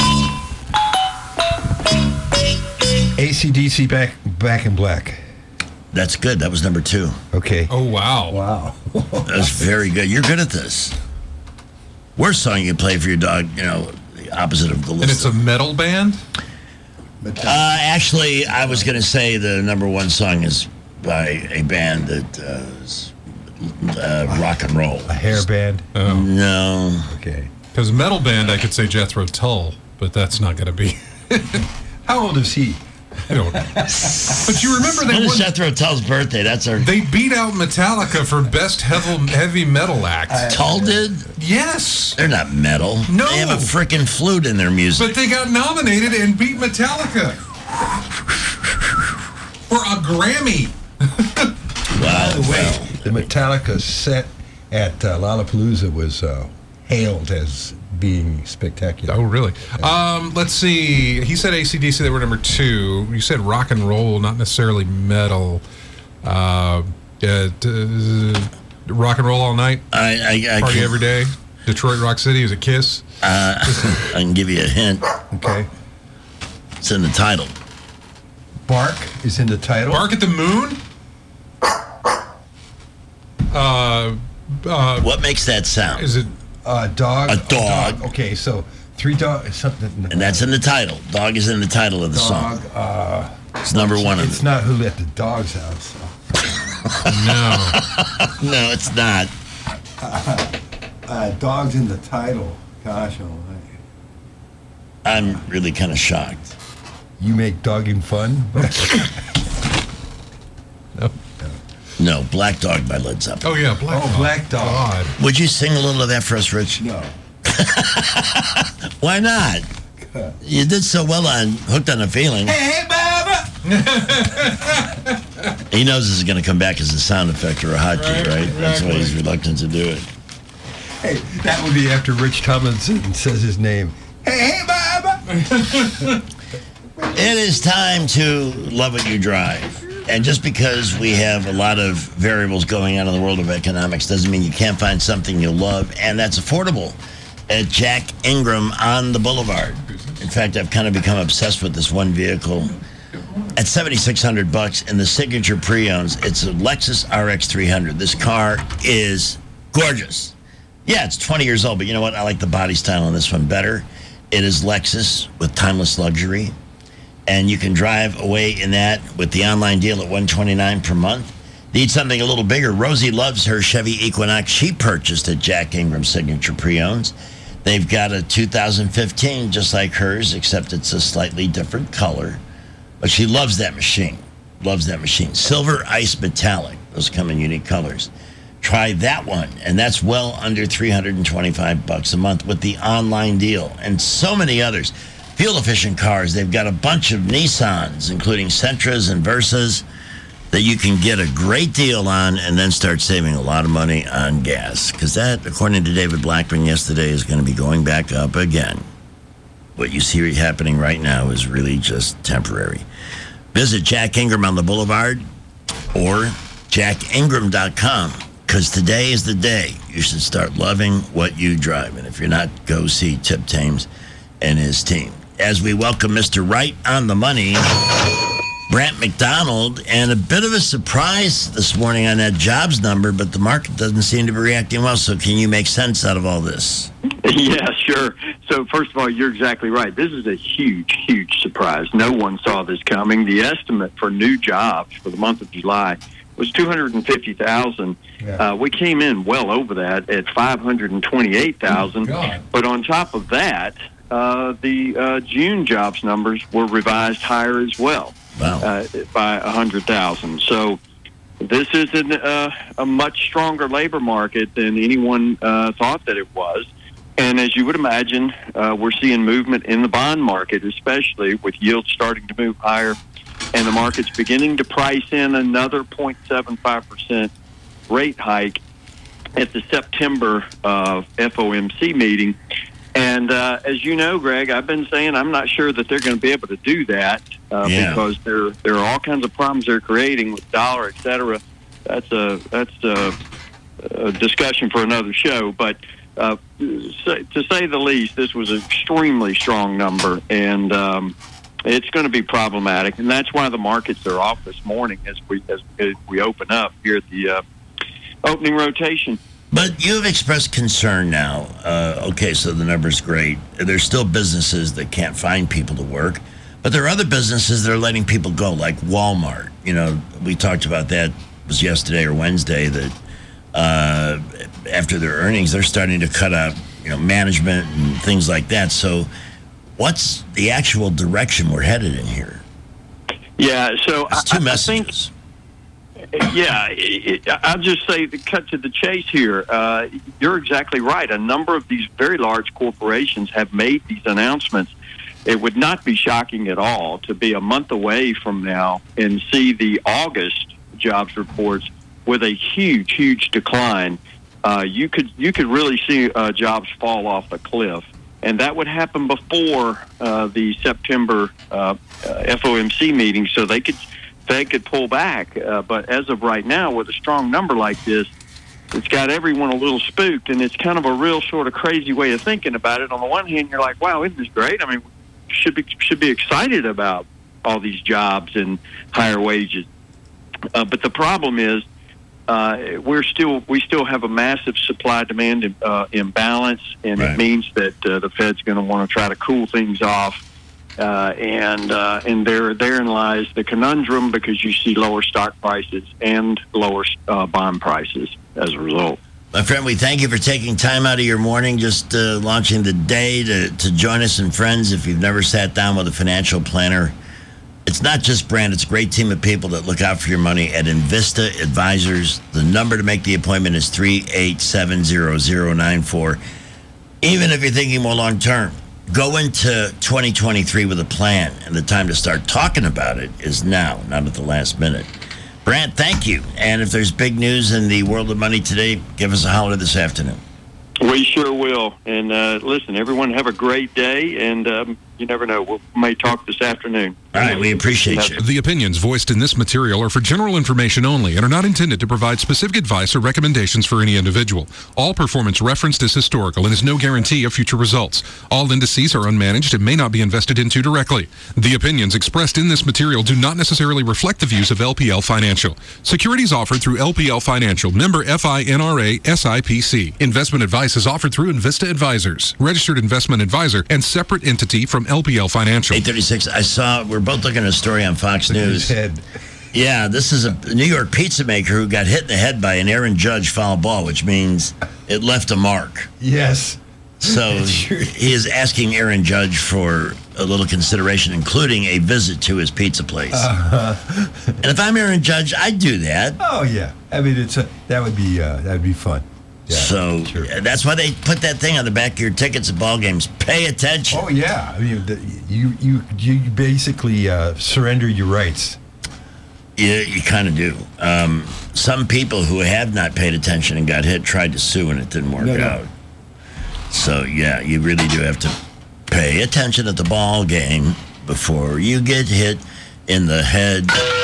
A C D C back, back in Black. That's good. That was number two. Okay. Oh, wow. Wow. That's very good. You're good at this. Worst song you can play for your dog, you know, the opposite of the list. And it's a metal band? Uh, actually, I was going to say the number one song is by a band that uh, is uh, rock and roll. A hair band? Oh. No. Okay. Because metal band, I could say Jethro Tull, but that's not going to be. How old is he? I don't know. But you remember they When is won, Jethro Tull's birthday? That's our. they beat out Metallica for best heavy, heavy metal act. Tull did? Yes. They're not metal. No. They have a freaking flute in their music. But they got nominated and beat Metallica for a Grammy. Wow. By the way, the Metallica set at uh, Lollapalooza was uh, hailed as being spectacular. Oh, really? Um, let's see. He said A C D C, they were number two. You said rock and roll, not necessarily metal. Uh, uh, t- rock and roll all night? I, I, I Party can, every day? Detroit Rock City is a Kiss? Uh, I can give you a hint. Okay. It's in the title. Bark is in the title. Bark at the Moon? Uh, uh, What makes that sound? is it? Uh, dog. A dog. Okay, so three dogs. Something. And that's in the title. Dog is in the title of the dog. song. Uh, It's number one of it's them. not Who Let the Dogs Out. So. No. No, it's not. Uh, dogs in the title. Gosh, almighty. I'm really kind of shocked. You make dogging fun? No. No, Black Dog by Led Zeppelin. Oh, yeah, Black Oh, Dog. Black Dog. God. Would you sing a little of that for us, Rich? No. Why not? You did so well on Hooked on a Feeling. Hey, hey, Baba! He knows this is going to come back as a sound effect or a hotkey, right? Right, right? That's why exactly. he's reluctant to do it. Hey, that would be after Rich Tomlinson says his name. Hey, hey, Baba! It is time to love what you drive. And just because we have a lot of variables going on in the world of economics doesn't mean you can't find something you love, and that's affordable at Jack Ingram on the Boulevard. In fact, I've kind of become obsessed with this one vehicle. At seventy-six hundred bucks in the signature pre-owns, it's a Lexus R X three hundred. This car is gorgeous. Yeah, it's twenty years old, but you know what? I like the body style on this one better. It is Lexus with timeless luxury. And you can drive away in that with the online deal at one hundred twenty-nine dollars per month. Need something a little bigger? Rosie loves her Chevy Equinox she purchased at Jack Ingram Signature Pre-Owns. They've got a two thousand fifteen just like hers, except it's a slightly different color. But she loves that machine. Loves that machine. Silver Ice Metallic. Those come in unique colors. Try that one, and that's well under three hundred twenty-five bucks a month with the online deal, and so many others. Fuel-efficient cars. They've got a bunch of Nissans, including Sentras and Versas, that you can get a great deal on and then start saving a lot of money on gas. Because that, according to David Blackburn yesterday, is going to be going back up again. What you see happening right now is really just temporary. Visit Jack Ingram on the Boulevard or jack ingram dot com, because today is the day you should start loving what you drive. And if you're not, go see Tip Thames and his team. As we welcome Mister Right on the Money, Brant McDonald, and a bit of a surprise this morning on that jobs number, but the market doesn't seem to be reacting well. So can you make sense out of all this? Yeah, sure. So first of all, you're exactly right. This is a huge, huge surprise. No one saw this coming. The estimate for new jobs for the month of July was two hundred fifty thousand. Yeah. Uh, we came in well over that at five hundred twenty-eight thousand. Oh, but on top of that, uh, the uh, June jobs numbers were revised higher as well. Wow. Uh, by one hundred thousand. So this is an, uh, a much stronger labor market than anyone uh, thought that it was. And as you would imagine, uh, we're seeing movement in the bond market, especially with yields starting to move higher, and the market's beginning to price in another zero point seven five percent rate hike at the September uh, F O M C meeting. And uh, as you know, Greg, I've been saying I'm not sure that they're going to be able to do that uh, Yeah. because there there are all kinds of problems they're creating with dollar, et cetera. That's a that's a, a discussion for another show. But uh, say, to say the least, this was an extremely strong number, and um, it's going to be problematic. And that's why the markets are off this morning as we as, as we open up here at the uh, opening rotation. But you have expressed concern now. Uh, okay, so the number's great. There's still businesses that can't find people to work, but there are other businesses that are letting people go, like Walmart. You know, we talked about that, it was yesterday or Wednesday, that uh, after their earnings, they're starting to cut out, you know, management and things like that. So what's the actual direction we're headed in here? Yeah, so It's two I, messages. I think, yeah, it, it, I'll just say, to cut to the chase here, uh, you're exactly right. A number of these very large corporations have made these announcements. It would not be shocking at all to be a month away from now and see the August jobs reports with a huge, huge decline. Uh, you could you could really see uh, jobs fall off a cliff. And that would happen before uh, the September uh, F O M C meeting, so they could they could pull back. Uh, but as of right now, with a strong number like this, it's got everyone a little spooked, and it's kind of a real sort of crazy way of thinking about it. On the one hand, you're like, wow, isn't this great? I mean, we should be, should be excited about all these jobs and higher wages. Uh, but the problem is, Uh, we're still we still have a massive supply-demand uh, imbalance, and Right. it means that uh, the Fed's going to want to try to cool things off. Uh, and uh, and there therein lies the conundrum, because you see lower stock prices and lower uh, bond prices as a result. My friend, we thank you for taking time out of your morning, just uh, launching the day to, to join us. And friends, if you've never sat down with a financial planner, it's not just Brand, it's a great team of people that look out for your money at Invista Advisors. The number to make the appointment is three eight seven zero zero nine four. Even if you're thinking more long term, go into twenty twenty-three with a plan, and the time to start talking about it is now, not at the last minute. Brant, thank you. And if there's big news in the world of money today, give us a holler this afternoon. We sure will. And uh, listen, everyone have a great day, and um, you never know. We may talk this afternoon. All right, we appreciate you. The opinions voiced in this material are for general information only and are not intended to provide specific advice or recommendations for any individual. All performance referenced is historical and is no guarantee of future results. All indices are unmanaged and may not be invested into directly. The opinions expressed in this material do not necessarily reflect the views of L P L Financial. Securities offered through L P L Financial, member FINRA S I P C. Investment advice is offered through Invista Advisors, registered investment advisor and separate entity from L P L Financial. eight thirty-six, I saw, we're both looking at a story on Fox News. Yeah, this is a New York pizza maker who got hit in the head by an Aaron Judge foul ball, which means it left a mark. Yes. So he is asking Aaron Judge for a little consideration, including a visit to his pizza place. Uh-huh. And if I'm Aaron Judge, I'd do that. Oh, yeah. I mean, it's a, that would be uh, that would be fun. Yeah, so sure. That's why they put that thing on the back of your tickets at ball games. Pay attention. Oh yeah, I mean, the, you you you basically uh, surrender your rights. Yeah, you kind of do. Um, some people who have not paid attention and got hit tried to sue and it didn't work No, no. out. So yeah, you really do have to pay attention at the ball game before you get hit in the head.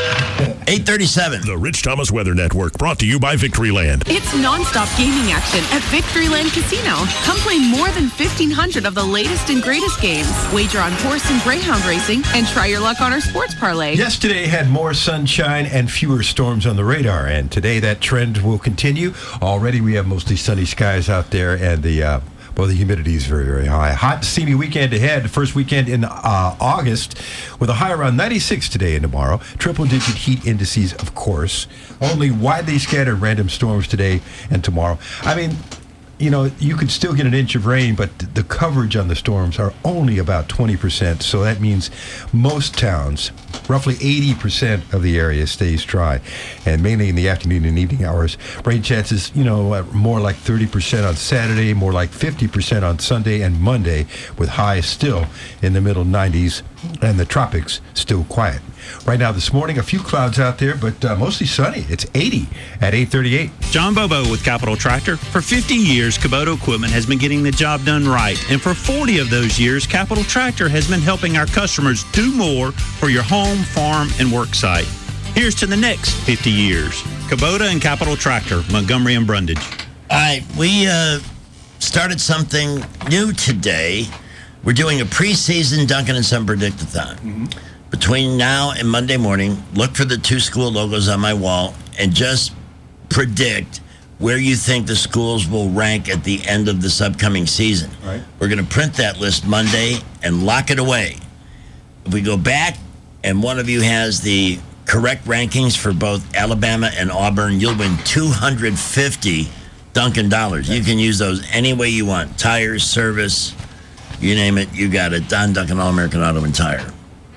eight thirty-seven. The Rich Thomas Weather Network, brought to you by Victoryland. It's nonstop gaming action at Victoryland Casino. Come play more than fifteen hundred of the latest and greatest games. Wager on horse and greyhound racing and try your luck on our sports parlay. Yesterday had more sunshine and fewer storms on the radar, and today that trend will continue. Already we have mostly sunny skies out there, and the uh, well, the humidity is very, very high. Hot, steamy weekend ahead. The first weekend in uh, August with a high around ninety-six today and tomorrow. Triple-digit heat indices, of course. Only widely scattered random storms today and tomorrow. I mean, you know, you could still get an inch of rain, but th- the coverage on the storms are only about twenty percent. So that means most towns, roughly eighty percent of the area stays dry. And mainly in the afternoon and evening hours. Rain chances, you know, uh, more like thirty percent on Saturday, more like fifty percent on Sunday and Monday, with highs still in the middle nineties and the tropics still quiet. Right now this morning, a few clouds out there, but uh, mostly sunny. It's eighty at eight thirty-eight. John Bobo with Capital Tractor. For fifty years, Kubota Equipment has been getting the job done right. And for forty of those years, Capital Tractor has been helping our customers do more for your home, farm, and work site. Here's to the next fifty years. Kubota and Capital Tractor, Montgomery and Brundage. All right, we uh, started something new today. We're doing a preseason Duncan and Son Predict-a-thon. Mm-hmm. Between now and Monday morning, look for the two school logos on my wall and just predict where you think the schools will rank at the end of this upcoming season. Right. We're going to print that list Monday and lock it away. If we go back and one of you has the correct rankings for both Alabama and Auburn, you'll win two hundred fifty Dunkin' dollars. You can use those any way you want. Tires, service, you name it, you got it. Don Duncan, All-American Auto and Tire.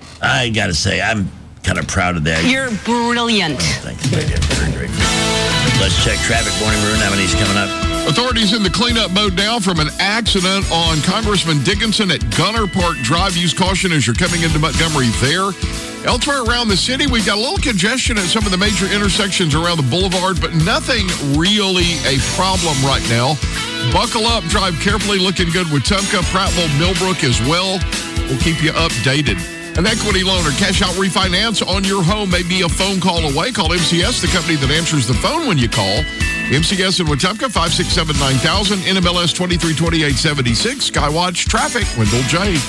I got to say, I'm kind of proud of that. You're brilliant. Oh, thank you. Very grateful. Let's check traffic. Morning Maroon. How many's coming up? Authorities in the cleanup mode now from an accident on Congressman Dickinson at Gunner Park Drive. Use caution as you're coming into Montgomery there. Elsewhere around the city, we've got a little congestion at some of the major intersections around the boulevard, but nothing really a problem right now. Buckle up, drive carefully, looking good with Tumka, Prattville, Millbrook as well. We'll keep you updated. An equity loan or cash out refinance on your home may be a phone call away. Call M C S, the company that answers the phone when you call. M C S in Wetumpka, five six seven nine thousand, N M L S twenty-three twenty-eight seventy-six, Skywatch Traffic, Wendell J.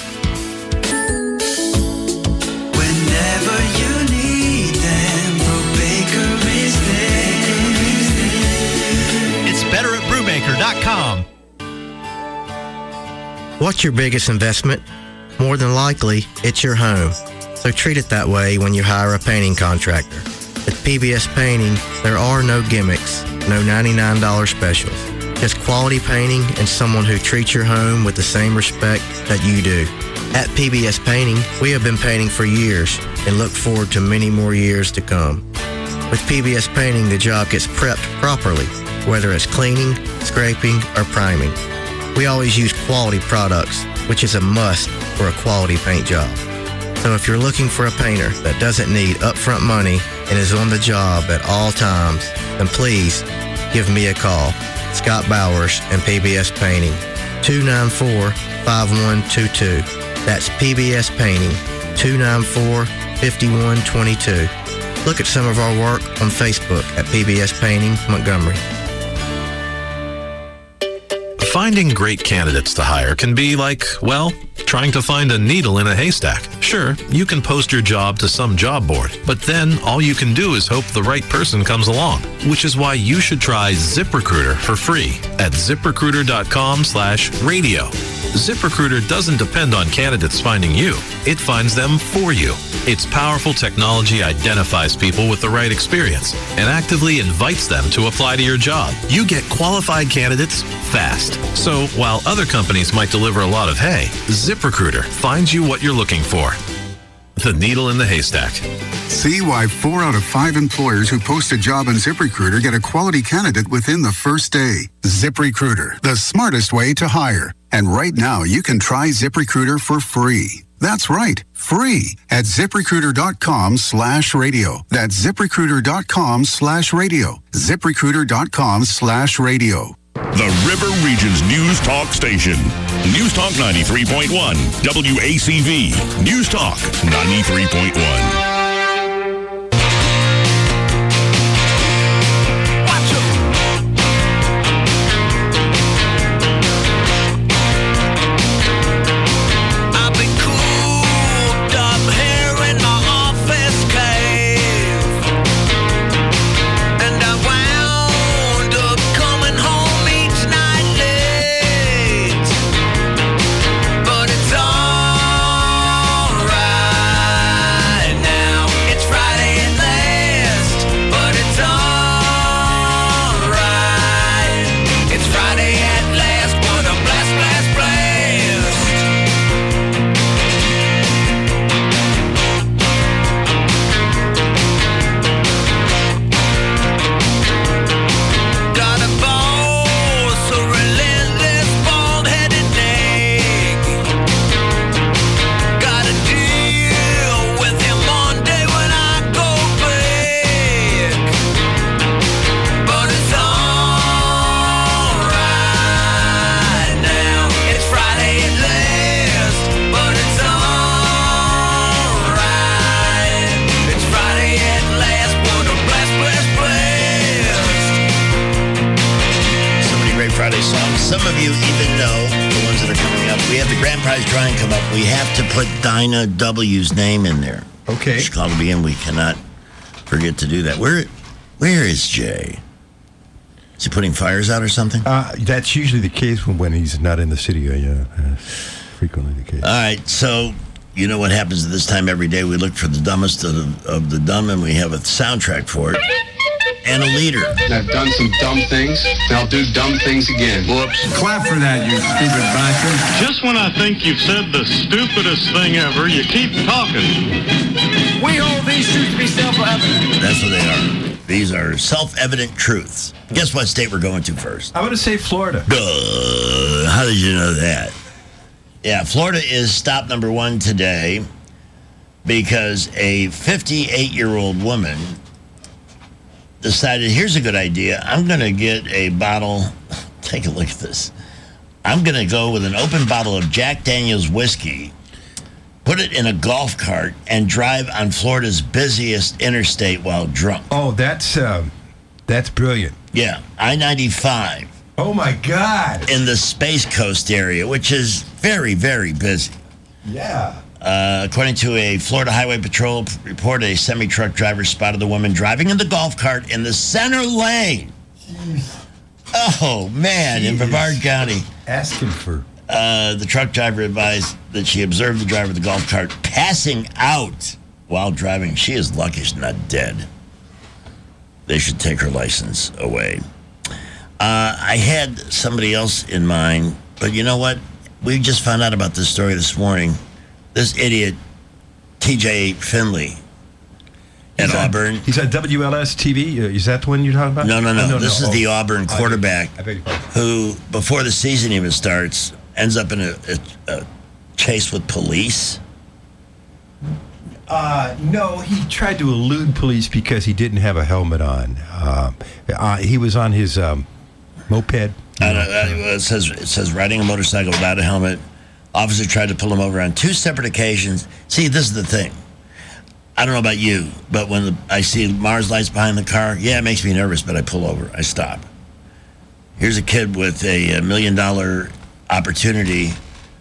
Whenever you need them, Brubaker is there. It's better at Brubaker dot com. What's your biggest investment? More than likely, it's your home. So treat it that way when you hire a painting contractor. At P B S Painting, there are no gimmicks, no ninety-nine dollars specials. Just quality painting and someone who treats your home with the same respect that you do. At P B S Painting, we have been painting for years and look forward to many more years to come. With P B S Painting, the job gets prepped properly, whether it's cleaning, scraping, or priming. We always use quality products which is a must for a quality paint job. So if you're looking for a painter that doesn't need upfront money and is on the job at all times, then please give me a call. Scott Bowers and P B S Painting, two nine four, five one two two. That's P B S Painting, two nine four, five one two two. Look at some of our work on Facebook at P B S Painting Montgomery. Finding great candidates to hire can be like, well, trying to find a needle in a haystack. Sure, you can post your job to some job board, but then all you can do is hope the right person comes along, which is why you should try ZipRecruiter for free at ZipRecruiter.com slash radio. ZipRecruiter doesn't depend on candidates finding you. It finds them for you. Its powerful technology identifies people with the right experience and actively invites them to apply to your job. You get qualified candidates fast. So while other companies might deliver a lot of hay, ZipRecruiter finds you what you're looking for. The needle in the haystack. See why four out of five employers who post a job on ZipRecruiter get a quality candidate within the first day. ZipRecruiter, the smartest way to hire. And right now, you can try ZipRecruiter for free. That's right, free at ZipRecruiter.com slash radio. That's ZipRecruiter.com slash radio. ZipRecruiter.com slash radio. The River Region's News Talk station. News Talk ninety-three point one, W A C V. News Talk ninety-three point one. Dinah W's name in there. Okay. Chicago Begin. We cannot forget to do that. Where, where is Jay? Is he putting fires out or something? Uh, that's usually the case when, when he's not in the city. Uh, yeah, uh, frequently the case. All right. So you know what happens at this time every day? We look for the dumbest of the, of the dumb, and we have a soundtrack for it. And a leader. I've done some dumb things, and I'll do dumb things again. Whoops. Clap for that, you stupid bastard. Just when I think you've said the stupidest thing ever, you keep talking. We hold these truths to be self-evident. That's what they are. These are self-evident truths. Guess what state we're going to first? I'm going to say Florida. Uh, how did you know that? Yeah, Florida is stop number one today because a fifty-eight-year-old woman decided, here's a good idea. I'm going to get a bottle. Take a look at this. I'm going to go with an open bottle of Jack Daniel's whiskey, put it in a golf cart, and drive on Florida's busiest interstate while drunk. Oh, that's uh, that's brilliant. Yeah, I ninety-five. Oh, my God. In the Space Coast area, which is very, very busy. Yeah. Uh, according to a Florida Highway Patrol report, a semi-truck driver spotted the woman driving in the golf cart in the center lane. Jeez. Oh, man, Jeez. In Brevard County. Asking for... Uh, the truck driver advised that she observed the driver of the golf cart passing out while driving. She is lucky she's not dead. They should take her license away. Uh, I had somebody else in mind, but you know what? We just found out about this story this morning. This idiot, T J Finley, at he's Auburn. On, he's at W L S T V. Uh, is that the one you're talking about? No, no, no. Oh, no this no. is oh. the Auburn quarterback I beg, I beg who, before the season even starts, ends up in a, a, a chase with police? Uh, no, he tried to elude police because he didn't have a helmet on. Uh, uh, he was on his um, moped. Uh, uh, it says it says riding a motorcycle without a helmet. Officer tried to pull him over on two separate occasions. See, this is the thing. I don't know about you, but when the, I see Mars lights behind the car, yeah, it makes me nervous, but I pull over. I stop. Here's a kid with a, a million dollar opportunity,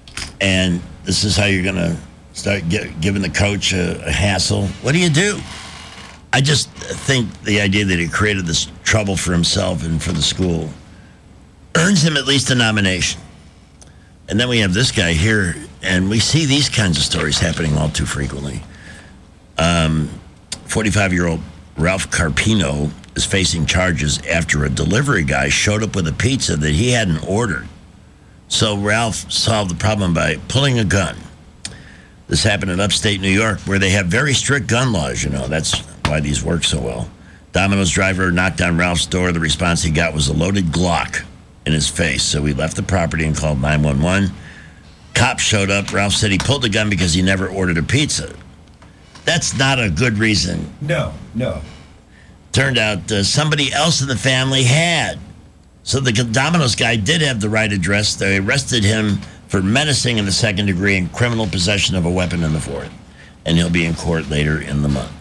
and this is how you're going to start get, giving the coach a, a hassle. What do you do? I just think the idea that he created this trouble for himself and for the school earns him at least a nomination. And then we have this guy here, and we see these kinds of stories happening all too frequently. Um, forty-five-year-old Ralph Carpino is facing charges after a delivery guy showed up with a pizza that he hadn't ordered. So Ralph solved the problem by pulling a gun. This happened in upstate New York, where they have very strict gun laws, you know. That's why these work so well. Domino's driver knocked on Ralph's door. The response he got was a loaded Glock in his face. So he left the property and called nine one one. Cops showed up. Ralph said he pulled the gun because he never ordered a pizza. That's not a good reason. No, no. Turned out uh, somebody else in the family had. So the Domino's guy did have the right address. They arrested him for menacing in the second degree and criminal possession of a weapon in the fourth. And he'll be in court later in the month.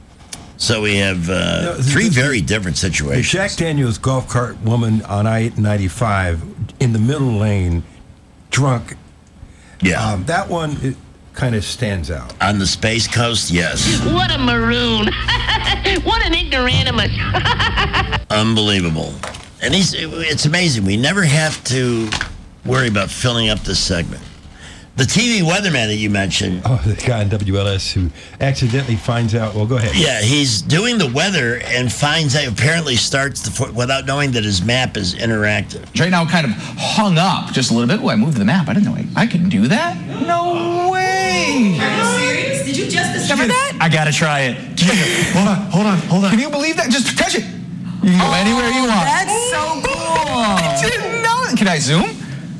So we have uh, no, three the, very different situations. The Jack Daniels golf cart woman on I ninety-five in the middle lane, drunk. Yeah. Um, that one it kind of stands out. On the Space Coast, yes. What a maroon. What an ignoramus. Unbelievable. And he's, it's amazing. We never have to worry about filling up this segment. The T V weatherman that you mentioned. Oh, the guy on W L S who accidentally finds out. Well, go ahead. Yeah, he's doing the weather and finds out, apparently starts the, without knowing that his map is interactive. Right now, kind of hung up just a little bit. Oh, I moved the map. I didn't know I, I could do that. No way. Are you serious? Did you just discover that? I gotta try it. Hold on, hold on, hold on. Can you believe that? Just touch it. You can go oh, anywhere you want. That's so cool. I didn't know it. Can I zoom?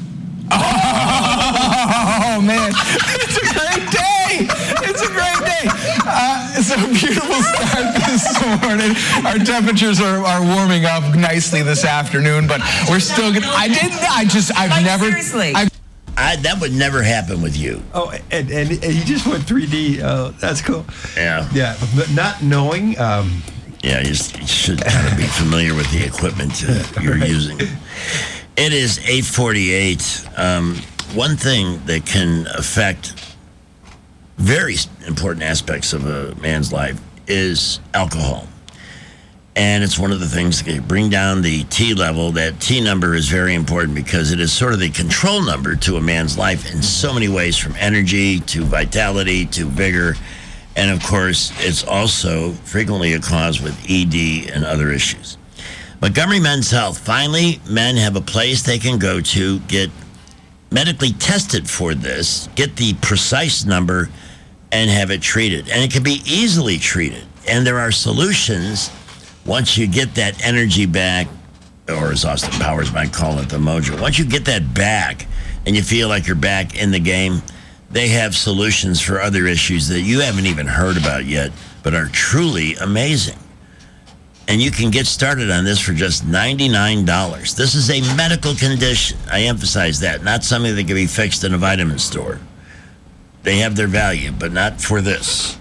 Oh, man. It's a great day. It's a great day. Uh, it's a beautiful start this morning. Our temperatures are, are warming up nicely this afternoon, but we're still going to... I didn't... I just... I've like, never... Seriously. I've, I, that would never happen with you. Oh, and, and, and you just went three D. Oh, that's cool. Yeah. Yeah, but not knowing... Um, yeah, you, just, you should kind of be familiar with the equipment uh, you're right. using. It is eight forty-eight. Um, one thing that can affect very important aspects of a man's life is alcohol. And it's one of the things that can bring down the T level. That T number is very important because it is sort of the control number to a man's life in so many ways, from energy to vitality to vigor. And, of course, it's also frequently a cause with E D and other issues. Montgomery Men's Health. Finally, men have a place they can go to, get medically tested for this, get the precise number, and have it treated. And it can be easily treated. And there are solutions once you get that energy back, or as Austin Powers might call it, the mojo. Once you get that back and you feel like you're back in the game, they have solutions for other issues that you haven't even heard about yet, but are truly amazing. And you can get started on this for just ninety-nine dollars. This is a medical condition. I emphasize that. Not something that can be fixed in a vitamin store. They have their value, but not for this.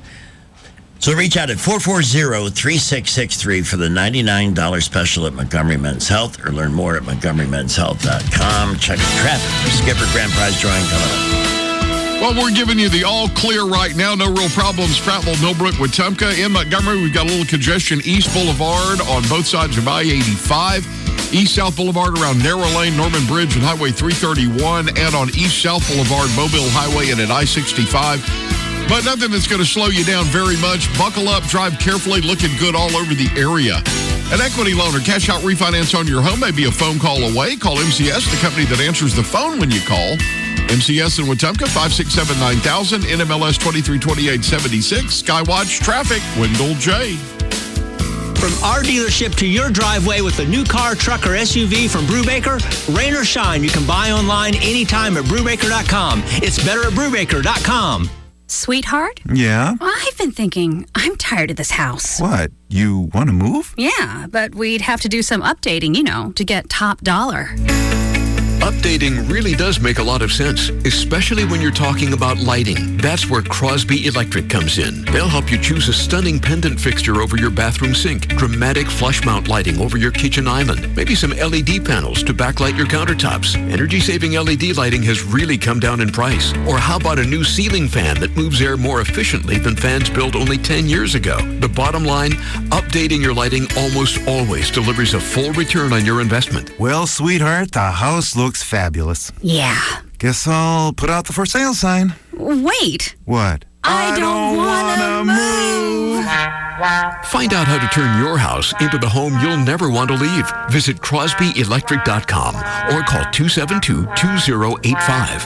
So reach out at four four zero, three six six three for the ninety-nine dollars special at Montgomery Men's Health, or learn more at montgomery men's health dot com. Check the traffic for Skipper Grand Prize drawing coming up. Well, we're giving you the all clear right now. No real problems. Prattville, Millbrook, Wetumpka. In Montgomery, we've got a little congestion east Boulevard on both sides of I eighty-five. East-South Boulevard around Narrow Lane, Norman Bridge, and Highway three thirty-one. And on East-South Boulevard, Mobile Highway, and at I sixty-five. But nothing that's going to slow you down very much. Buckle up, drive carefully, looking good all over the area. An equity loan or cash out refinance on your home may be a phone call away. Call M C S, the company that answers the phone when you call. M C S in Wetumpka, five six seven, nine thousand, N M L S twenty-three twenty-eight seventy-six, Skywatch Traffic, Wendell J. From our dealership to your driveway with a new car, truck, or S U V from Brubaker, rain or shine, you can buy online anytime at Brubaker dot com. It's better at Brubaker dot com. Sweetheart? Yeah? I've been thinking, I'm tired of this house. What? You want to move? Yeah, but we'd have to do some updating, you know, to get top dollar. Updating really does make a lot of sense, especially when you're talking about lighting. That's where Crosby Electric comes in. They'll help you choose a stunning pendant fixture over your bathroom sink, dramatic flush mount lighting over your kitchen island, maybe some L E D panels to backlight your countertops. Energy-saving L E D lighting has really come down in price. Or how about a new ceiling fan that moves air more efficiently than fans built only ten years ago? The bottom line, updating your lighting almost always delivers a full return on your investment. Well, sweetheart, the house looks fabulous. Yeah. Guess I'll put out the for sale sign. Wait. What? I, I don't, don't want to move. Find out how to turn your house into the home you'll never want to leave. Visit Crosby Electric dot com or call two seven two, two zero eight five.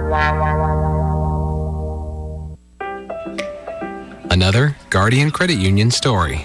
Another Guardian Credit Union story.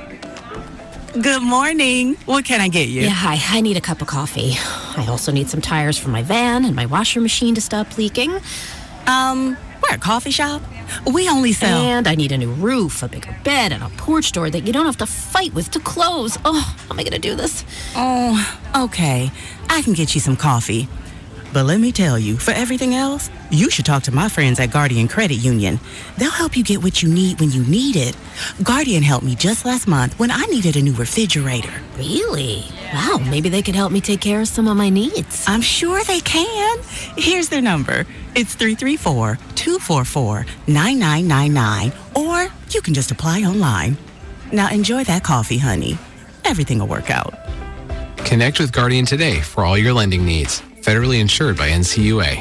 Good morning. What can I get you? Yeah, hi. I need a cup of coffee. I also need some tires for my van and my washer machine to stop leaking. Um, we're a coffee shop. We only sell... And I need a new roof, a bigger bed, and a porch door that you don't have to fight with to close. Oh, how am I going to do this? Oh, okay. I can get you some coffee. But let me tell you, for everything else, you should talk to my friends at Guardian Credit Union. They'll help you get what you need when you need it. Guardian helped me just last month when I needed a new refrigerator. Really? Wow, maybe they could help me take care of some of my needs. I'm sure they can. Here's their number. It's three three four, two four four, nine nine nine nine. Or you can just apply online. Now enjoy that coffee, honey. Everything will work out. Connect with Guardian today for all your lending needs. Federally insured by N C U A.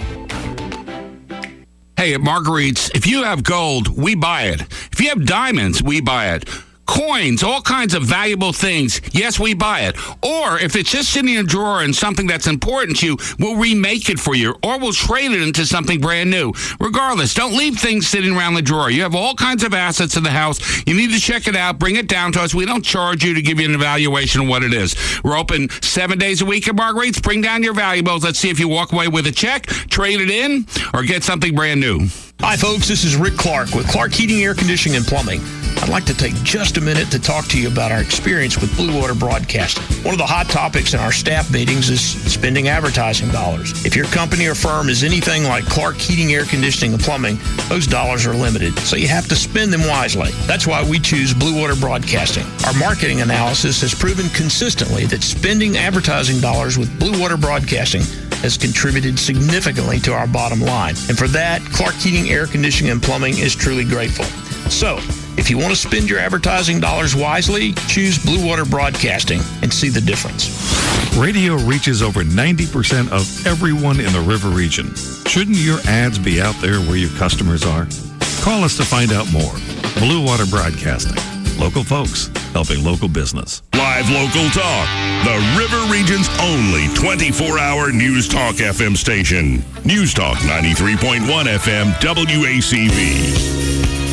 Hey, at Marguerite's, if you have gold, we buy it. If you have diamonds, we buy it. Coins, all kinds of valuable things, yes, we buy it. Or if it's just sitting in a drawer and something that's important to you, we'll remake it for you, or we'll trade it into something brand new. Regardless, don't leave things sitting around the drawer. You have all kinds of assets in the house. You need to check it out, bring it down to us. We don't charge you to give you an evaluation of what it is. We're open seven days a week at Marguerite's. Bring down your valuables. Let's see if you walk away with a check, trade it in, or get something brand new. Hi, folks. This is Rick Clark with Clark Heating, Air Conditioning, and Plumbing. I'd like to take just a minute to talk to you about our experience with Blue Water Broadcasting. One of the hot topics in our staff meetings is spending advertising dollars. If your company or firm is anything like Clark Heating, Air Conditioning, and Plumbing, those dollars are limited, so you have to spend them wisely. That's why we choose Blue Water Broadcasting. Our marketing analysis has proven consistently that spending advertising dollars with Blue Water Broadcasting has contributed significantly to our bottom line. And for that, Clark Heating, Air Conditioning, and Plumbing is truly grateful. So, if you want to spend your advertising dollars wisely, choose Blue Water Broadcasting and see the difference. Radio reaches over ninety percent of everyone in the river region. Shouldn't your ads be out there where your customers are? Call us to find out more. Blue Water Broadcasting. Local folks helping local business. Live local talk. The River Region's only twenty-four hour News Talk F M station. News Talk ninety-three point one F M W A C V.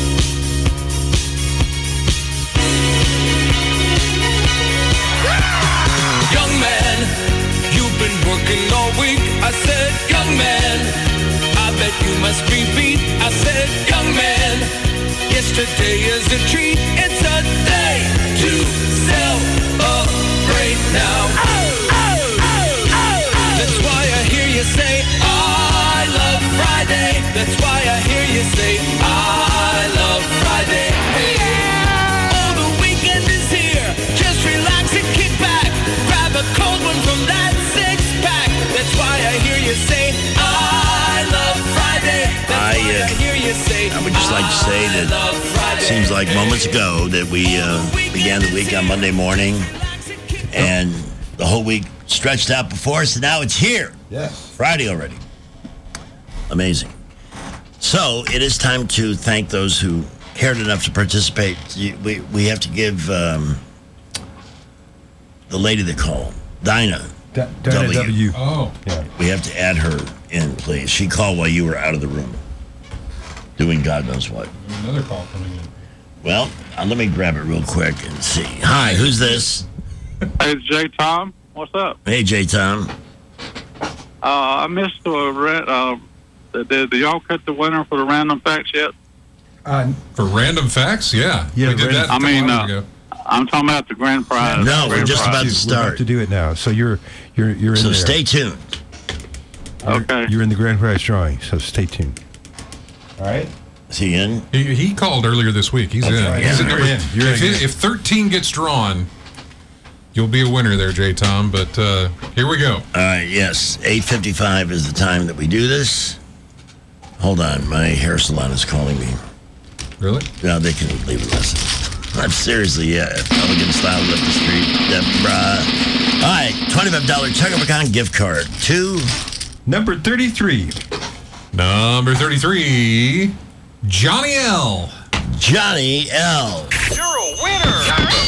Working all week, I said, young man, I bet you must be beat. I said, young man, yesterday is a treat. It's a day to celebrate now. Oh, oh, oh, oh. That's why I hear you say, I love Friday. That's why I hear you say, I love Friday. Hey. Oh, the weekend is here. Just relax and kick back. Grab a cold one from that six-pack. That's why I hear you say, I love Friday. That's I, uh, why I hear you say, I would just like to say that it seems like moments ago that we uh, began the week on Monday morning, and the whole week stretched out before us, and now it's here. Yes. Friday already. Amazing. So it is time to thank those who cared enough to participate. We, we have to give um, the lady that called, Dinah. D- Dinah W. w. Oh. Yeah. We have to add her in, please. She called while you were out of the room, doing God knows what. Another call coming in. Well, uh, let me grab it real quick and see. Hi, who's this? Hey, it's J. Tom. What's up? Hey, J. Tom. Uh, I missed the rent. Uh, did, did y'all cut the winner for the random facts yet? Uh, For random facts, yeah. Yeah, we did random- that a I couple mean, hours uh, ago. I'm talking about the grand prize. No, we're Grand just prize. about to We're start. about to do it now. So you're you're you're in So there. stay tuned. Okay. You're in the grand prize drawing. So stay tuned. All right. Is he in? He, he called earlier this week. He's That's in. right. He's Yeah, in you're number- in. You're if, in. it- if thirteen gets drawn, you'll be a winner there, J. Tom. But uh, here we go. All right, yes. eight fifty-five is the time that we do this. Hold on. My hair salon is calling me. Really? No, they can leave a message. I'm seriously, yeah. Elegant style up the street. Deborah. All right, twenty-five dollars Tucker Pecan gift card. Two. Number thirty-three. Number thirty-three, Johnny L. Johnny L. You're a winner.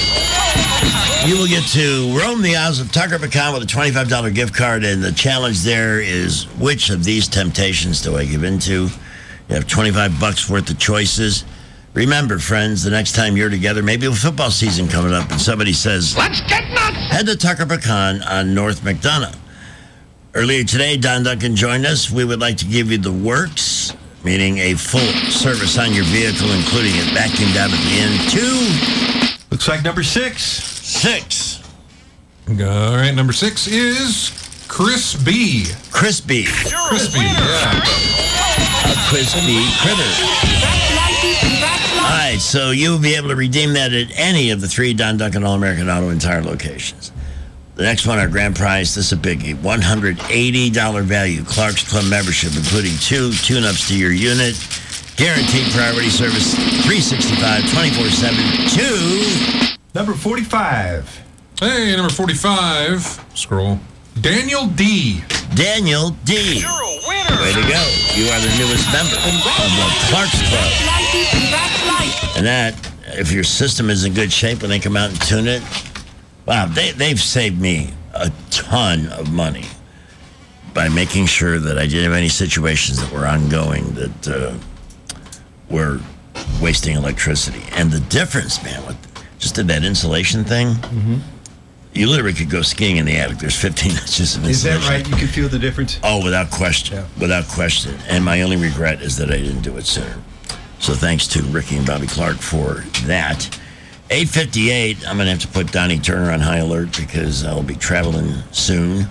You will get to roam the aisles of Tucker Pecan with a twenty-five dollars gift card, and the challenge there is which of these temptations do I give into? You have twenty-five bucks worth of choices. Remember, friends, the next time you're together, maybe with football season coming up, and somebody says, Let's get nuts. head to Tucker Pecan on North McDonough. Earlier today, Don Duncan joined us. We would like to give you the works, meaning a full service on your vehicle, including it vacuumed out at the end. Two. Looks like number six. Six. All right, number six is Chris B. Chris B. Chris B. Yeah. A crispy critter. All right, so you'll be able to redeem that at any of the three Don Duncan All-American Auto and Tire locations. The next one, our grand prize, this is a biggie, one hundred eighty dollars value Clark's Club membership, including two tune-ups to your unit, guaranteed priority service, three sixty-five, twenty-four seven, two. Number forty-five. Hey, number forty-five. Scroll. Daniel D. Daniel D. You're a winner. Way to go. You are the newest member of the Clark's Club. And that, if your system is in good shape when they come out and tune it, wow, they, they've saved me a ton of money by making sure that I didn't have any situations that were ongoing that uh, were wasting electricity. And the difference, man, with just did that insulation thing, Mm-hmm. you literally could go skiing in the attic. There's fifteen inches of Is insulation. that right? You can feel the difference? Oh, without question. Yeah. Without question. And my only regret is that I didn't do it sooner. So thanks to Ricky and Bobby Clark for that. eight fifty-eight, I'm going to have to put Donnie Turner on high alert because I'll be traveling soon.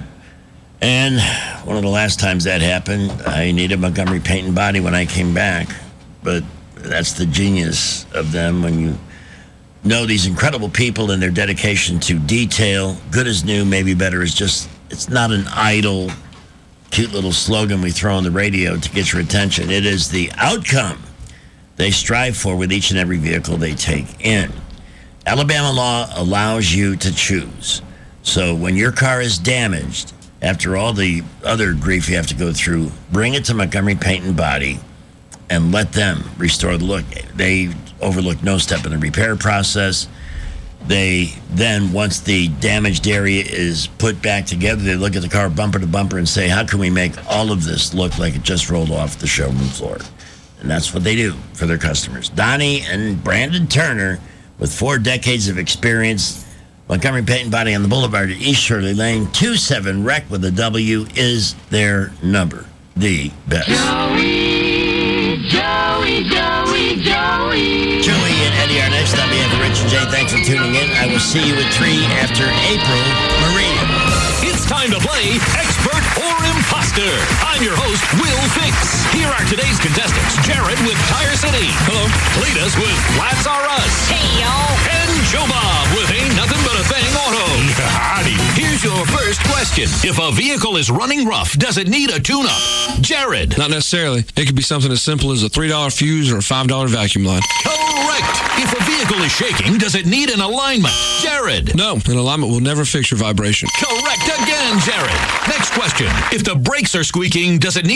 And one of the last times that happened, I needed Montgomery Paint and Body when I came back. But that's the genius of them when you know these incredible people and their dedication to detail. Good as new, maybe better is just, it's not an idle, cute little slogan we throw on the radio to get your attention. It is the outcome they strive for with each and every vehicle they take in. Alabama law allows you to choose. So when your car is damaged, after all the other grief you have to go through, bring it to Montgomery Paint and Body and let them restore the look. They overlook no step in the repair process. They then, once the damaged area is put back together, they look at the car bumper to bumper and say, how can we make all of this look like it just rolled off the showroom floor? And that's what they do for their customers. Donnie and Brandon Turner, with four decades of experience, Montgomery Paint and Body on the Boulevard at East Shirley Lane, two seven Rec with a W is their number. The best. Joey, Joey, Joey, Joey. Joey and Eddie are next. On behalf of Rich and Jay, thanks for tuning in. I will see you at three after April Marine. It's time to play Expert or Imposter. I'm your host, Will Fix. Here are today's contestants. Jared with Tire City. Hello. Cletus with Flats R Us. Hey, y'all. And Joe Bob with Ain't Nothing But a Thing Auto. Howdy. Here's your first question. If a vehicle is running rough, does it need a tune-up? Jared. Not necessarily. It could be something as simple as a three dollar fuse or a five dollar vacuum line. Correct. If a vehicle is shaking, does it need an alignment? Jared. No, an alignment will never fix your vibration. Correct again, Jared. Next question. If the brakes are squeaking, does it need